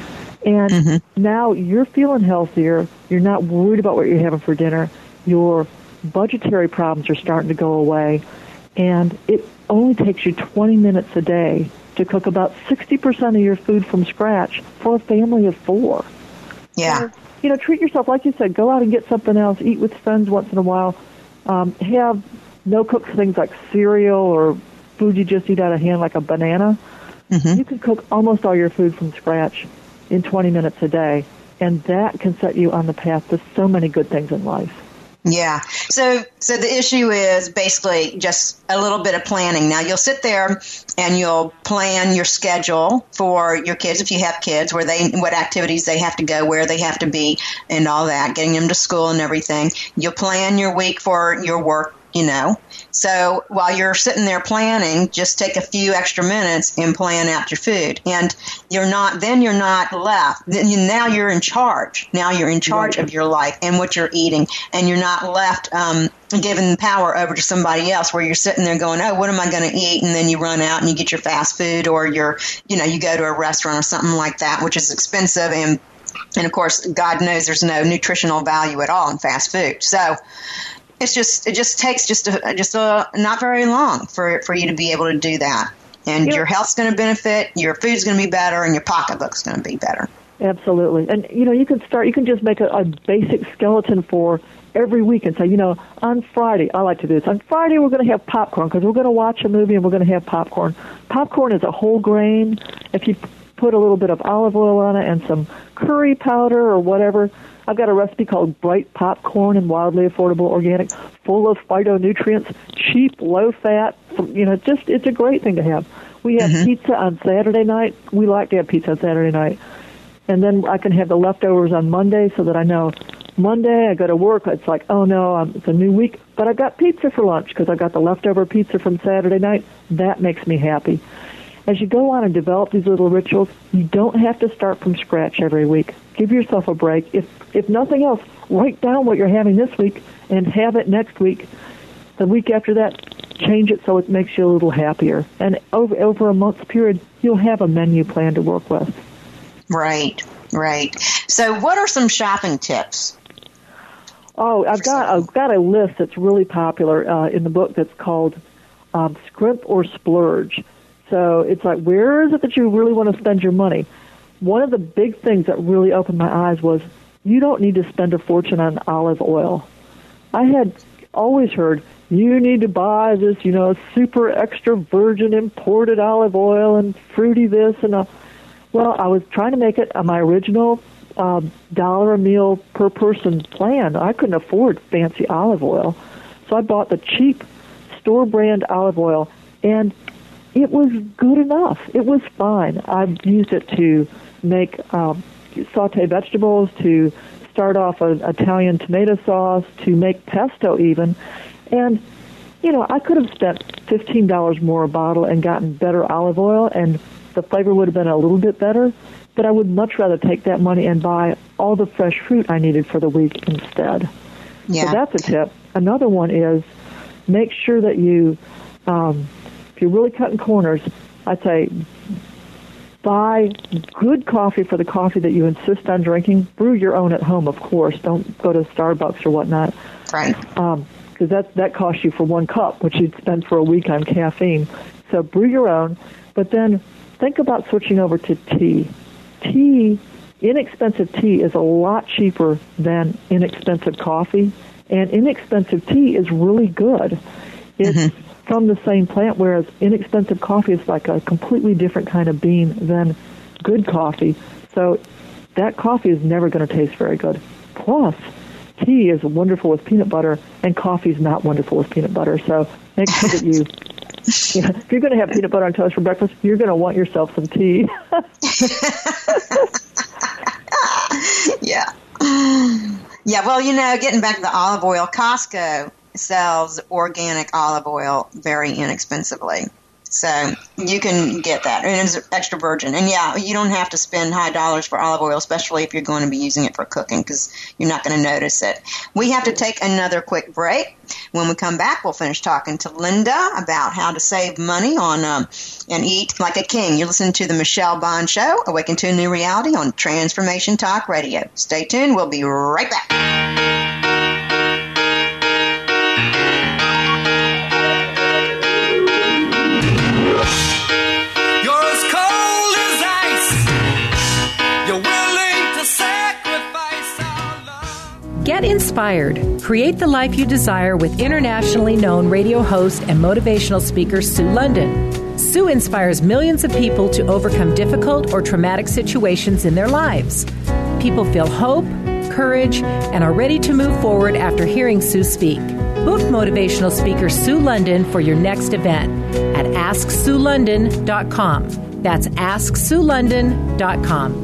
And mm-hmm. now you're feeling healthier. You're not worried about what you're having for dinner. Your budgetary problems are starting to go away. And it only takes you twenty minutes a day to cook about sixty percent of your food from scratch for a family of four. Yeah. So, you know, treat yourself. Like you said, go out and get something else. Eat with friends once in a while. Um, have no-cook things like cereal or food you just eat out of hand like a banana. Mm-hmm. You can cook almost all your food from scratch in twenty minutes a day, and that can set you on the path to so many good things in life. Yeah. So so the issue is basically just a little bit of planning. Now, you'll sit there and you'll plan your schedule for your kids, if you have kids, where they what activities they have to go, where they have to be, and all that, getting them to school and everything. You'll plan your week for your work, you know. So while you're sitting there planning, just take a few extra minutes and plan out your food. And you're not, then you're not left. Then you, now you're in charge. Now you're in charge of your life and what you're eating. And you're not left um, giving power over to somebody else where you're sitting there going, oh, what am I going to eat? And then you run out and you get your fast food, or you're, you know, you go to a restaurant or something like that, which is expensive. And, and of course, God knows there's no nutritional value at all in fast food. So It's just it just takes just a, just a, not very long for for you to be able to do that, and yeah. Your health's going to benefit, your food's going to be better, and your pocketbook's going to be better. Absolutely, and you know you can start. You can just make a, a basic skeleton for every week and say, you know, on Friday, I like to do this. On Friday, we're going to have popcorn because we're going to watch a movie and we're going to have popcorn. Popcorn is a whole grain. If you put a little bit of olive oil on it and some curry powder or whatever. I've got a recipe called Bright Popcorn and Wildly Affordable Organic, full of phytonutrients, cheap, low-fat. You know, just it's a great thing to have. We have mm-hmm. pizza on Saturday night. We like to have pizza on Saturday night. And then I can have the leftovers on Monday so that I know Monday I go to work. It's like, oh, no, I'm, it's a new week. But I got pizza for lunch because I got the leftover pizza from Saturday night. That makes me happy. As you go on and develop these little rituals, you don't have to start from scratch every week. Give yourself a break. If if nothing else, write down what you're having this week and have it next week. The week after that, change it so it makes you a little happier. And over over a month's period, you'll have a menu plan to work with. Right, right. So what are some shopping tips? Oh, I've got I've got a list that's really popular uh, in the book that's called um, Scrimp or Splurge. So it's like, where is it that you really want to spend your money? One of the big things that really opened my eyes was you don't need to spend a fortune on olive oil. I had always heard you need to buy this, you know, super extra virgin imported olive oil and fruity this and a. Well, I was trying to make it on my original uh, dollar a meal per person plan. I couldn't afford fancy olive oil, so I bought the cheap store brand olive oil, and it was good enough. It was fine. I've used it to make um, saute vegetables, to start off an Italian tomato sauce, to make pesto even. And you know, I could have spent fifteen dollars more a bottle and gotten better olive oil, and the flavor would have been a little bit better, but I would much rather take that money and buy all the fresh fruit I needed for the week instead. Yeah. So that's a tip. Another one is make sure that you, um, if you're really cutting corners, I'd say buy good coffee for the coffee that you insist on drinking. Brew your own at home, of course. Don't go to Starbucks or whatnot. Right. Um, because that, that costs you for one cup, which you'd spend for a week on caffeine. So brew your own, but then think about switching over to tea. Tea, inexpensive tea is a lot cheaper than inexpensive coffee, and inexpensive tea is really good. It's mm-hmm. from the same plant, whereas inexpensive coffee is like a completely different kind of bean than good coffee. So that coffee is never going to taste very good. Plus, tea is wonderful with peanut butter, and coffee is not wonderful with peanut butter. So make sure that you, you know, if you're going to have peanut butter on toast for breakfast, you're going to want yourself some tea. Yeah. Yeah, well, you know, getting back to the olive oil, Costco sells organic olive oil very inexpensively. So you can get that. And it's extra virgin. And, yeah, you don't have to spend high dollars for olive oil, especially if you're going to be using it for cooking, because you're not going to notice it. We have to take another quick break. When we come back, we'll finish talking to Linda about how to save money on um, and eat like a king. You're listening to the Michelle Bond Show, Awaken to a New Reality on Transformation Talk Radio. Stay tuned. We'll be right back. Get inspired. Create the life you desire with internationally known radio host and motivational speaker Sue London. Sue inspires millions of people to overcome difficult or traumatic situations in their lives. People feel hope, courage, and are ready to move forward after hearing Sue speak. Book motivational speaker Sue London for your next event at ask sue london dot com. That's ask sue london dot com.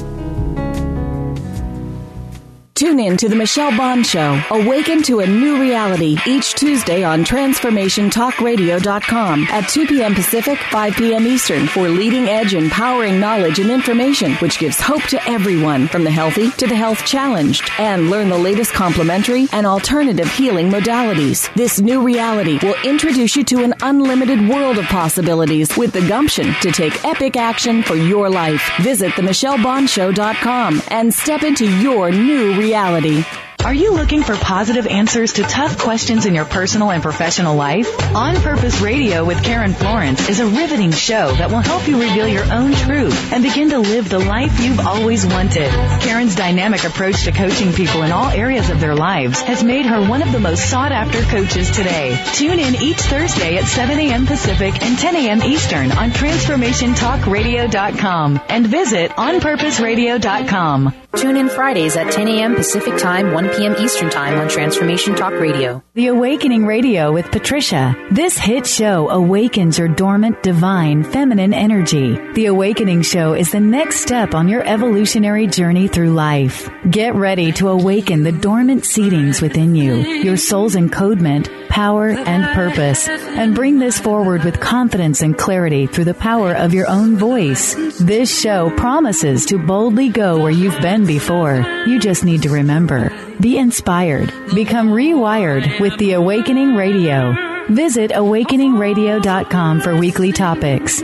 Tune in to The Michelle Bond Show, Awaken to a New Reality, each Tuesday on transformation talk radio dot com at two p.m. Pacific, five p.m. Eastern for leading-edge empowering knowledge and information which gives hope to everyone, from the healthy to the health challenged, and learn the latest complementary and alternative healing modalities. This new reality will introduce you to an unlimited world of possibilities with the gumption to take epic action for your life. Visit the michelle bond show dot com and step into your new reality. Reality. Are you looking for positive answers to tough questions in your personal and professional life? On Purpose Radio with Karen Florence is a riveting show that will help you reveal your own truth and begin to live the life you've always wanted. Karen's dynamic approach to coaching people in all areas of their lives has made her one of the most sought-after coaches today. Tune in each Thursday at seven a.m. Pacific and ten a.m. Eastern on transformation talk radio dot com and visit on purpose radio dot com. Tune in Fridays at ten a.m. Pacific Time, one p.m. Eastern Time on Transformation Talk Radio. The Awakening Radio with Patricia. This hit show awakens your dormant, divine, feminine energy. The Awakening Show is the next step on your evolutionary journey through life. Get ready to awaken the dormant seedings within you, your soul's encodement, power, and purpose, and bring this forward with confidence and clarity through the power of your own voice. This show promises to boldly go where you've been before. You just need to remember. Be inspired. Become rewired with the Awakening Radio. Visit awakening radio dot com for weekly topics.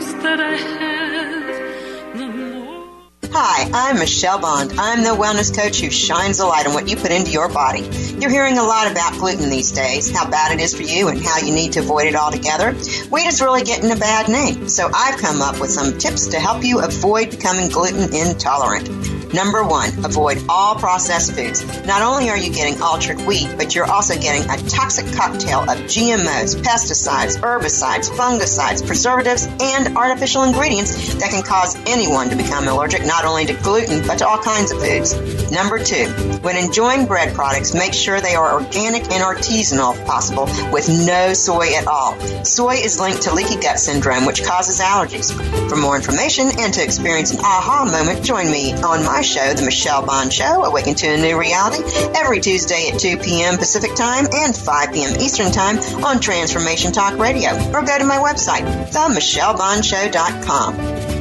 Hi, I'm Michelle Bond. I'm the wellness coach who shines a light on what you put into your body. You're hearing a lot about gluten these days, how bad it is for you and how you need to avoid it altogether. Wheat is really getting a bad name, so I've come up with some tips to help you avoid becoming gluten intolerant. Number one, avoid all processed foods. Not only are you getting altered wheat, but you're also getting a toxic cocktail of G M Os, pesticides, herbicides, fungicides, preservatives, and artificial ingredients that can cause anyone to become allergic not only to gluten, but to all kinds of foods. Number two, when enjoying bread products, make sure they are organic and artisanal if possible, with no soy at all. Soy is linked to leaky gut syndrome, which causes allergies. For more information and to experience an aha moment, join me on my show, The Michelle Bond Show, Awaken to a New Reality, every Tuesday at two p.m. Pacific Time and five p.m. Eastern Time on Transformation Talk Radio. Or go to my website, the michelle bond show dot com.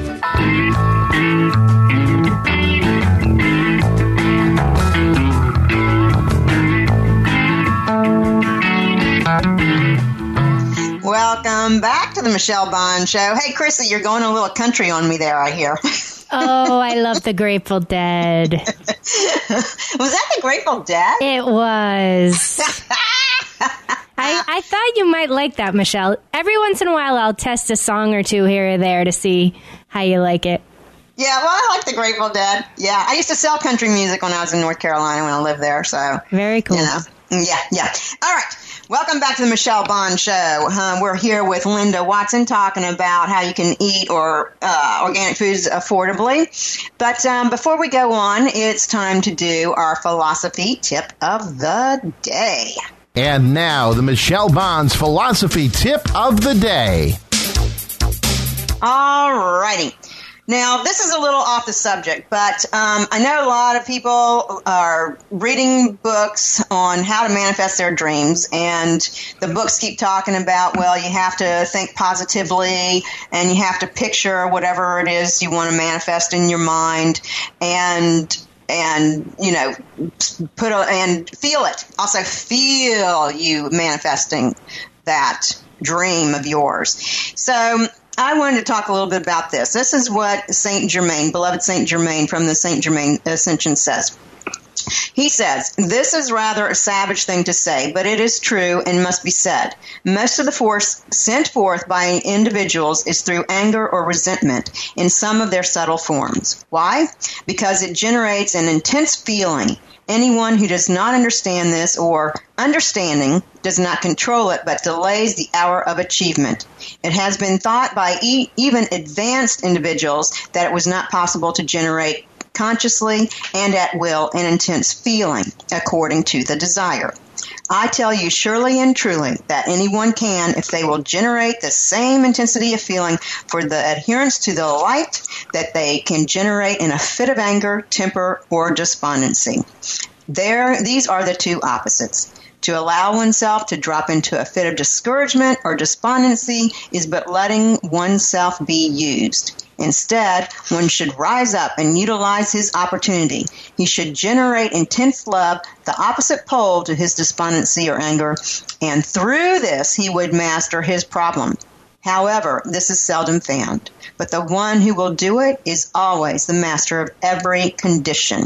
Welcome back to the Michelle Bond Show. Hey, Chrissy, you're going a little country on me there, I hear. Oh, I love the Grateful Dead. Was that the Grateful Dead? It was. I, I thought you might like that, Michelle. Every once in a while, I'll test a song or two here or there to see how you like it. Yeah, well, I like the Grateful Dead. Yeah, I used to sell country music when I was in North Carolina when I lived there. So very cool. You know, yeah, yeah. All right. Welcome back to the Michelle Bond Show. Um, we're here with Linda Watson talking about how you can eat or uh, organic foods affordably. But um, before we go on, it's time to do our philosophy tip of the day. And now, the Michelle Bond's philosophy tip of the day. All righty. Now, this is a little off the subject, but um, I know a lot of people are reading books on how to manifest their dreams, and the books keep talking about, well, you have to think positively, and you have to picture whatever it is you want to manifest in your mind, and and you know, put a, and feel it. Also, feel you manifesting that dream of yours. So I wanted to talk a little bit about this. This is what Saint Germain, beloved Saint Germain from the Saint Germain Ascension says. He says, this is rather a savage thing to say, but it is true and must be said. Most of the force sent forth by individuals is through anger or resentment in some of their subtle forms. Why? Because it generates an intense feeling. Anyone who does not understand this, or understanding does not control it but delays the hour of achievement. It has been thought by e- even advanced individuals that it was not possible to generate consciously and at will an intense feeling according to the desire. I tell you surely and truly that anyone can if they will generate the same intensity of feeling for the adherence to the light that they can generate in a fit of anger, temper, or despondency. There, these are the two opposites. To allow oneself to drop into a fit of discouragement or despondency is but letting oneself be used. Instead, one should rise up and utilize his opportunity. He should generate intense love, the opposite pole to his despondency or anger, and through this he would master his problem. However, this is seldom found, but the one who will do it is always the master of every condition.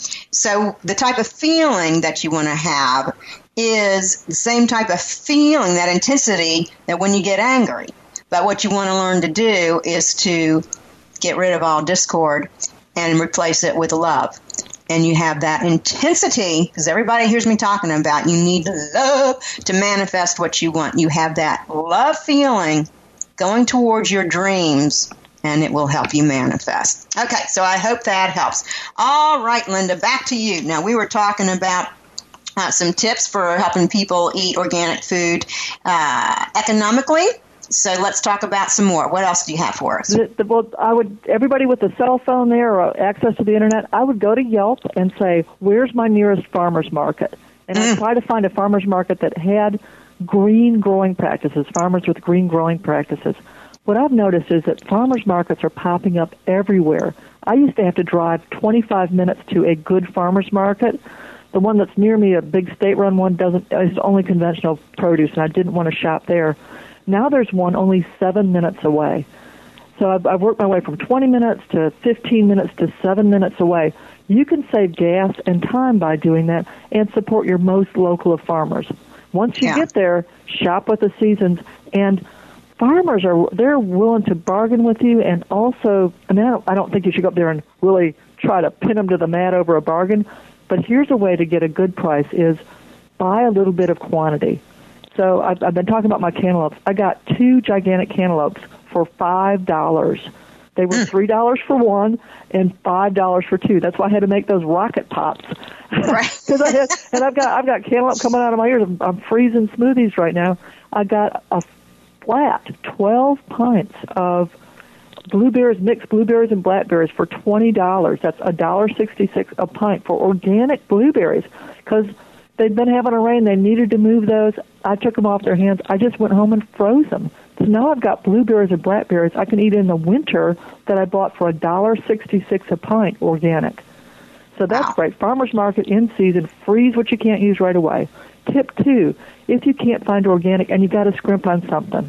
So the type of feeling that you want to have is the same type of feeling, that intensity, that when you get angry. But what you want to learn to do is to get rid of all discord and replace it with love. And you have that intensity, because everybody hears me talking about you need love to manifest what you want. You have that love feeling going towards your dreams, and it will help you manifest. Okay, so I hope that helps. All right, Linda, back to you. Now, we were talking about uh, some tips for helping people eat organic food uh, economically. So let's talk about some more. What else do you have for us? The, the, well, I would, everybody with a cell phone there or access to the internet, I would go to Yelp and say, where's my nearest farmer's market? And mm. I'd try to find a farmer's market that had green growing practices, farmers with green growing practices. What I've noticed is that farmers markets are popping up everywhere. I used to have to drive twenty-five minutes to a good farmer's market. The one that's near me, a big state-run one, doesn't is only conventional produce, and I didn't want to shop there. Now there's one only seven minutes away. So I've, I've worked my way from twenty minutes to fifteen minutes to seven minutes away. You can save gas and time by doing that and support your most local of farmers. Once you yeah. get there, shop with the seasons, and farmers are they're willing to bargain with you, and also, I mean, I don't, I don't think you should go up there and really try to pin them to the mat over a bargain, but here's a way to get a good price is buy a little bit of quantity. So I've, I've been talking about my cantaloupes. I got two gigantic cantaloupes for five dollars. They were three dollars for one and five dollars for two. That's why I had to make those rocket pops. Right. Cause I had, and I've got I've got cantaloupe coming out of my ears. I'm, I'm freezing smoothies right now. I got a flat twelve pints of blueberries, mixed blueberries and blackberries for twenty dollars. That's one dollar sixty-six a pint for organic blueberries because they'd been having a rain. They needed to move those. I took them off their hands. I just went home and froze them. So now I've got blueberries and blackberries I can eat in the winter that I bought for one dollar sixty-six a pint organic. So that's wow. great. Farmer's market in season. Freeze what you can't use right away. Tip two, if you can't find organic and you've got to scrimp on something,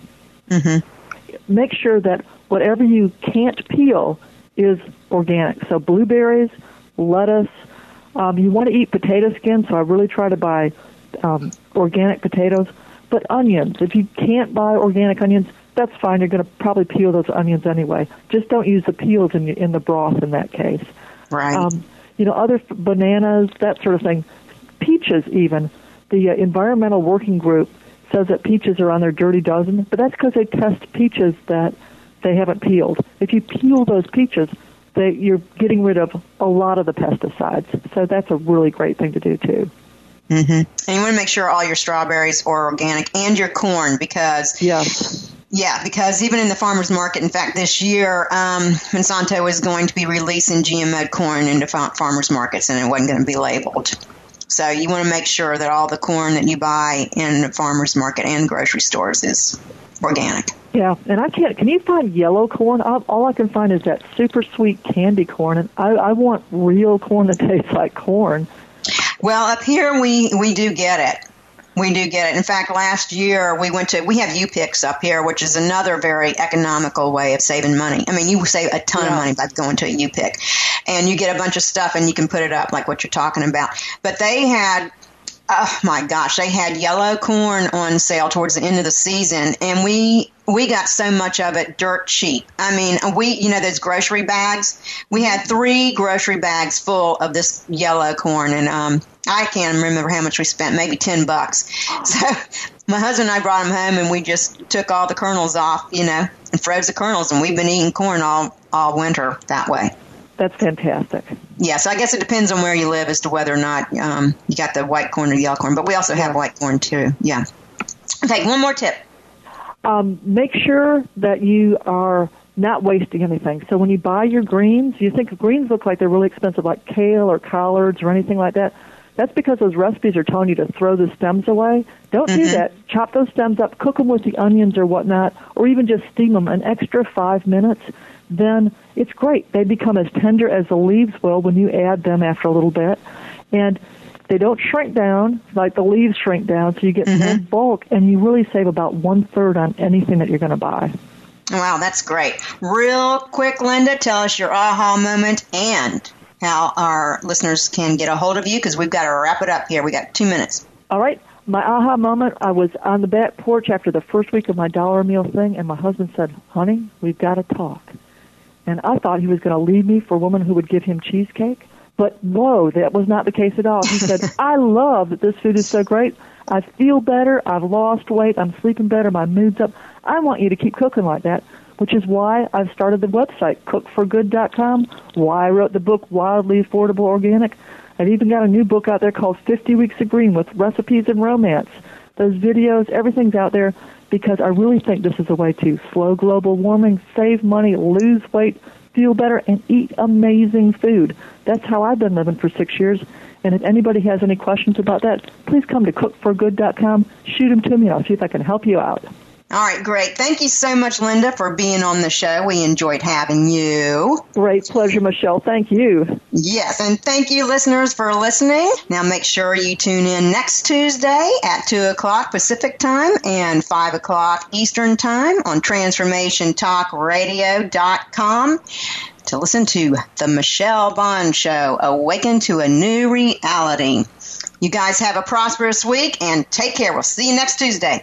mm-hmm. make sure that whatever you can't peel is organic. So blueberries, lettuce. Um, you want to eat potato skin, so I really try to buy um, organic potatoes. But onions, if you can't buy organic onions, that's fine. You're going to probably peel those onions anyway. Just don't use the peels in, in the broth in that case. Right. Um, you know, other f- bananas, that sort of thing. Peaches even. The uh, Environmental Working Group says that peaches are on their dirty dozen, but that's because they test peaches that they haven't peeled. If you peel those peaches, they, you're getting rid of a lot of the pesticides. So that's a really great thing to do, too. Mm-hmm. And you want to make sure all your strawberries are organic and your corn because... Yes. Yeah, because even in the farmer's market, in fact, this year, um, Monsanto is going to be releasing G M O corn into fa- farmer's markets, and it wasn't going to be labeled. So you want to make sure that all the corn that you buy in the farmer's market and grocery stores is organic. Yeah, and I can't. Can you find yellow corn? All, all I can find is that super sweet candy corn, and I, I want real corn that tastes like corn. Well, up here we, we do get it. We do get it. In fact, last year we went to, we have U-Picks up here, which is another very economical way of saving money. I mean, you save a ton yeah. of money by going to a U-Pick. And you get a bunch of stuff and you can put it up like what you're talking about. But they had, oh my gosh, they had yellow corn on sale towards the end of the season. And we, we got so much of it dirt cheap. I mean, we, you know, those grocery bags, we had three grocery bags full of this yellow corn. And, um, I can't remember how much we spent, maybe ten bucks. So my husband and I brought them home and we just took all the kernels off, you know, and froze the kernels. And we've been eating corn all, all winter that way. That's fantastic. Yeah, so I guess it depends on where you live as to whether or not um, you got the white corn or the yellow corn. But we also have white corn, too. Yeah. Okay, one more tip. Um, make sure that you are not wasting anything. So when you buy your greens, you think greens look like they're really expensive, like kale or collards or anything like that. That's because those recipes are telling you to throw the stems away. Don't mm-hmm. do that. Chop those stems up, cook them with the onions or whatnot, or even just steam them an extra five minutes. Then it's great. They become as tender as the leaves will when you add them after a little bit. And they don't shrink down like the leaves shrink down, so you get mm-hmm. more bulk, and you really save about one-third on anything that you're going to buy. Wow, that's great. Real quick, Linda, tell us your aha moment and how our listeners can get a hold of you, because we've got to wrap it up here. We got two minutes. All right. My aha moment, I was on the back porch after the first week of my dollar meal thing, and my husband said, honey, we've got to talk. And I thought he was going to leave me for a woman who would give him cheesecake. But no, that was not the case at all. He said, I love that this food is so great. I feel better. I've lost weight. I'm sleeping better. My mood's up. I want you to keep cooking like that, which is why I've started the website, cook for good dot com, why I wrote the book, Wildly Affordable Organic. I've even got a new book out there called fifty weeks of Green with recipes and romance. Those videos, everything's out there because I really think this is a way to slow global warming, save money, lose weight, feel better, and eat amazing food. That's how I've been living for six years. And if anybody has any questions about that, please come to cook for good dot com. Shoot them to me. I'll see if I can help you out. All right, great. Thank you so much, Linda, for being on the show. We enjoyed having you. Great pleasure, Michelle. Thank you. Yes, and thank you, listeners, for listening. Now make sure you tune in next Tuesday at two o'clock Pacific Time and five o'clock Eastern Time on transformation talk radio dot com to listen to The Michelle Bond Show, Awaken to a New Reality. You guys have a prosperous week, and take care. We'll see you next Tuesday.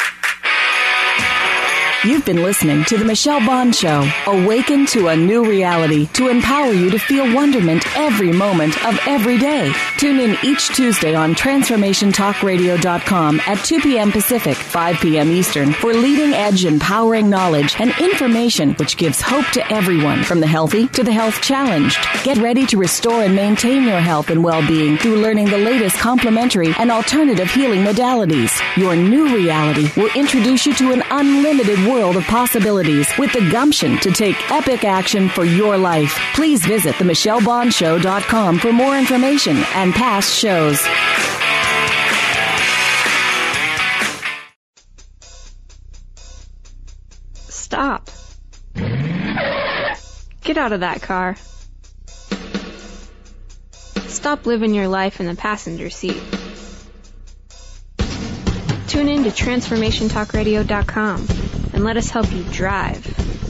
You've been listening to The Michelle Bond Show, Awaken to a New Reality, to empower you to feel wonderment every moment of every day. Tune in each Tuesday on transformation talk radio dot com at two p.m. Pacific, five p.m. Eastern for leading-edge empowering knowledge and information which gives hope to everyone, from the healthy to the health challenged. Get ready to restore and maintain your health and well-being through learning the latest complementary and alternative healing modalities. Your new reality will introduce you to an unlimited world world of possibilities with the gumption to take epic action for your life. Please visit the michelle bond show dot com for more information and past shows. Stop. Get out of that car. Stop living your life in the passenger seat. Tune in to transformation talk radio dot com and let us help you drive.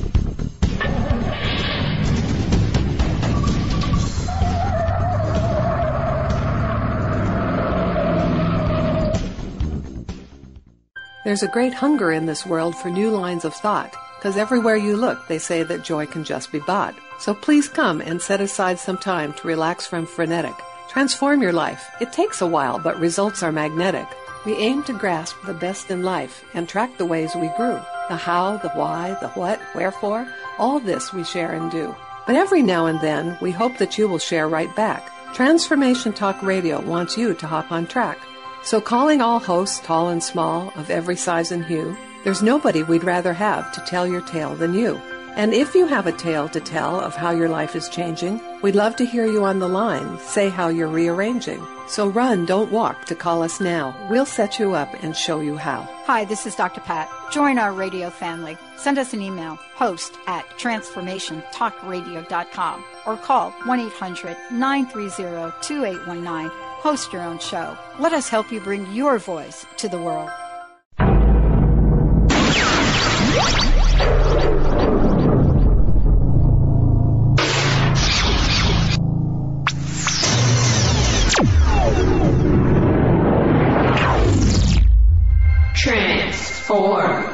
There's a great hunger in this world for new lines of thought, because everywhere you look, they say that joy can just be bought. So please come and set aside some time to relax from frenetic. Transform your life. It takes a while, but results are magnetic. We aim to grasp the best in life and track the ways we grew. The how, the why, the what, wherefore, all this we share and do. But every now and then, we hope that you will share right back. Transformation Talk Radio wants you to hop on track. So calling all hosts, tall and small, of every size and hue, there's nobody we'd rather have to tell your tale than you. And if you have a tale to tell of how your life is changing, we'd love to hear you on the line say how you're rearranging. So run, don't walk to call us now. We'll set you up and show you how. Hi, this is Doctor Pat. Join our radio family. Send us an email, host at transformation talk radio dot com, or call one eight hundred nine three zero two eight one nine. Host your own show. Let us help you bring your voice to the world. Transform.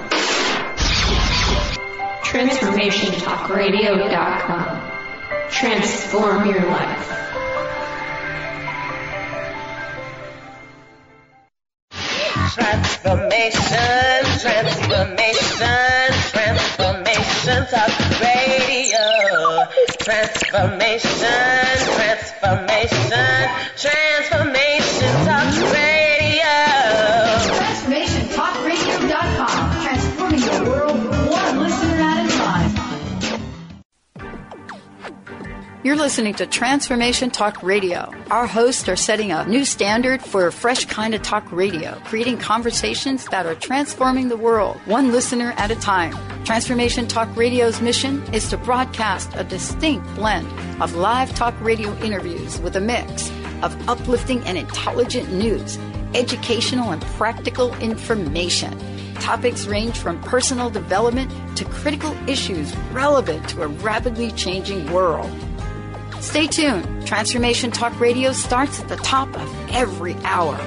transformation talk radio dot com. Transform your life. Transformation, transformation, transformation talk radio. Transformation, transformation, transformation talk radio. transformation talk radio dot com. Transforming the world one listener at a time. You're listening to Transformation Talk Radio. Our hosts are setting a new standard for a fresh kind of talk radio, creating conversations that are transforming the world, one listener at a time. Transformation Talk Radio's mission is to broadcast a distinct blend of live talk radio interviews with a mix of uplifting and intelligent news, educational and practical information. Topics range from personal development to critical issues relevant to a rapidly changing world. Stay tuned. Transformation Talk Radio starts at the top of every hour.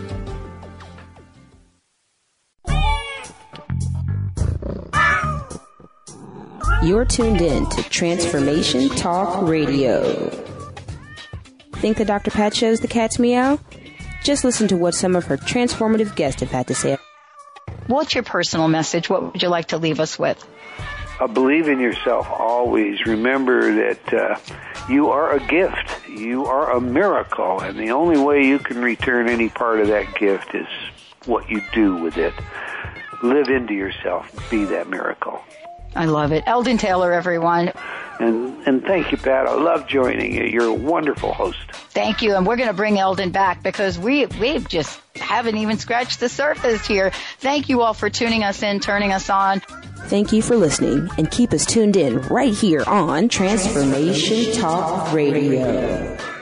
You're tuned in to Transformation Talk Radio. Think the Doctor Pat show's the cat's meow? Just listen to what some of her transformative guests have had to say. What's your personal message? What would you like to leave us with? Uh, believe in yourself always. Remember that uh, you are a gift. You are a miracle. And the only way you can return any part of that gift is what you do with it. Live into yourself. Be that miracle. I love it. Eldon Taylor, everyone. And and thank you, Pat. I love joining you. You're a wonderful host. Thank you. And we're going to bring Eldon back because we we just haven't even scratched the surface here. Thank you all for tuning us in, turning us on. Thank you for listening, and keep us tuned in right here on Transformation Talk Radio.